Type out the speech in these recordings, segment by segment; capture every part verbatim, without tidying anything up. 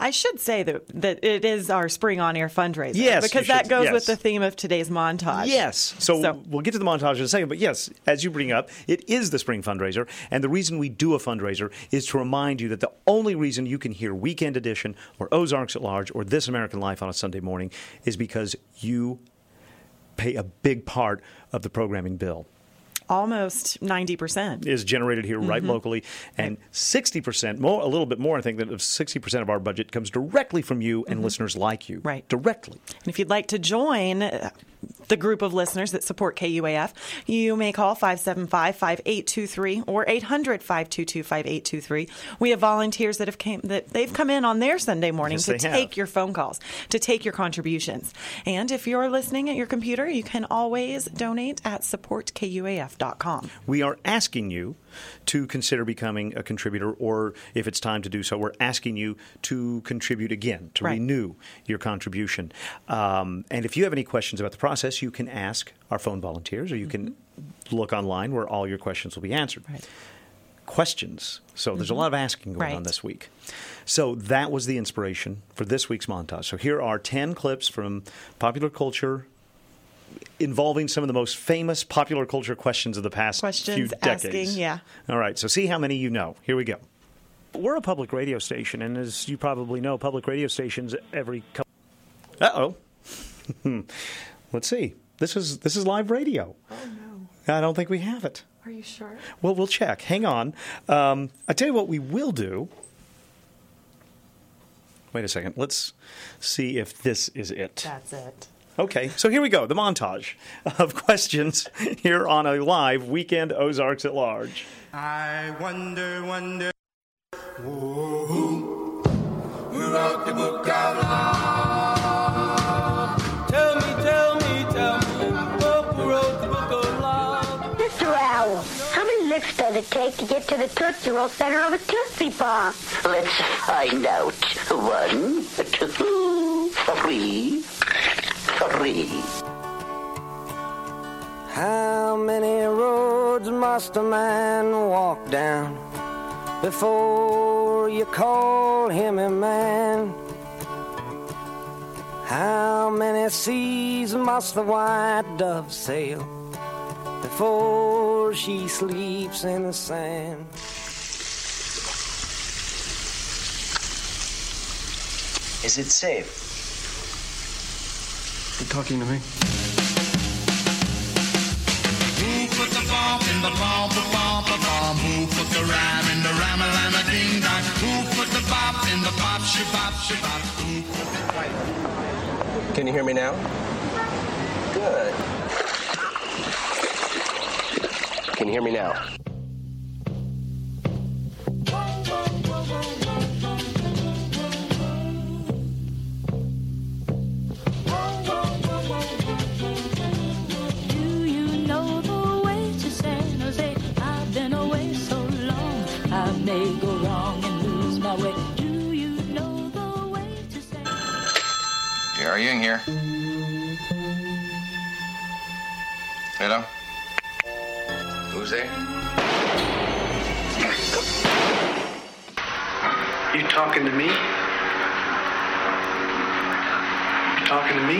I should say that, that it is our Spring On Air fundraiser. Yes, because you that should. goes Yes. with the theme of today's montage. Yes. So, So- we'll get to the montage in a second. But yes, as you bring up, it is the spring fundraiser. And the reason we do a fundraiser is to remind you that the only reason you can hear Weekend Edition or Ozarks at Large or This American Life on a Sunday morning is because you pay a big part of the programming bill. Almost ninety percent. Is generated here right locally, and sixty percent, more, a little bit more, I think, that of sixty percent of our budget comes directly from you and listeners like you. Right. Directly. And if you'd like to join uh, the group of listeners that support K U A F, you may call five seven five, five eight two three or eight hundred, five two two, five eight two three. We have volunteers that have came that they've come in on their Sunday morning Yes, to they take have. your phone calls, to take your contributions. And if you're listening at your computer, you can always donate at support K U A F dot com. We are asking you to consider becoming a contributor, or if it's time to do so, we're asking you to contribute again, to Right. renew your contribution. Um, and if you have any questions about the process, you can ask our phone volunteers, or you can look online where all your questions will be answered. Right. Questions. So there's a lot of asking going Right. on this week. So that was the inspiration for this week's montage. So here are ten clips from popular culture involving some of the most famous popular culture questions of the past Questions, few decades. asking, yeah. All right, so see how many you know. Here we go. We're a public radio station, and as you probably know, public radio stations every couple. Uh-oh. Let's see. This is this is live radio. Oh, no. I don't think we have it. Are you sure? Well, we'll check. Hang on. Um, I tell you what we will do. Wait a second. Let's see if this is it. That's it. Okay, so here we go, the montage of questions here on a live Weekend Ozarks at Large. I wonder, wonder, who, who, who wrote the book of love? Tell me, tell me, tell me, who wrote the book of love? Mister Owl, how many licks does it take to get to the Tootsie Roll center of a Tootsie Pop? Let's find out. One, two, three, three. How many roads must a man walk down before you call him a man? How many seas must the white dove sail before she sleeps in the sand? Is it safe? You talking to me? Who put the bomb in the bomb, the bomb, the bomb? Who put the ram in the ram-a-lam-a ding-dong? Who put the bop in the bop, shabop, shabop? Who put the... Can you hear me now? Good. Can you hear me now? Do you know the way to San Jose? I've been away so long, I may go wrong and lose my way. Do you know the way to San Jose? Yeah, are you in here? Hello? Who's there? You talking to me? You talking to me?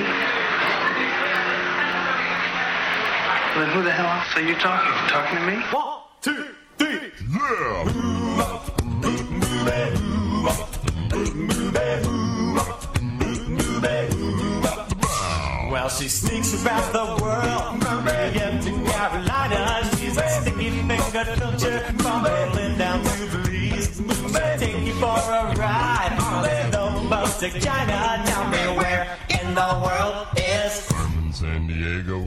Then who the hell else are you talking? You talking to me? One, two, three. Well, she sneaks about the world from Michigan to Carolina. She's a sticky finger filter bumbling down to Belize. Take you for a ride on a slow boat to China. Tell me where in the world is Carmen San Diego.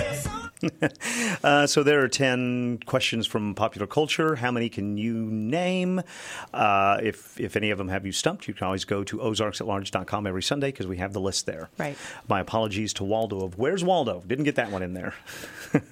uh, so there are ten questions from popular culture. How many can you name? Uh, if if any of them have you stumped, you can always go to ozarks at large dot com every Sunday because we have the list there. Right. My apologies to Waldo of Where's Waldo? Didn't get that one in there.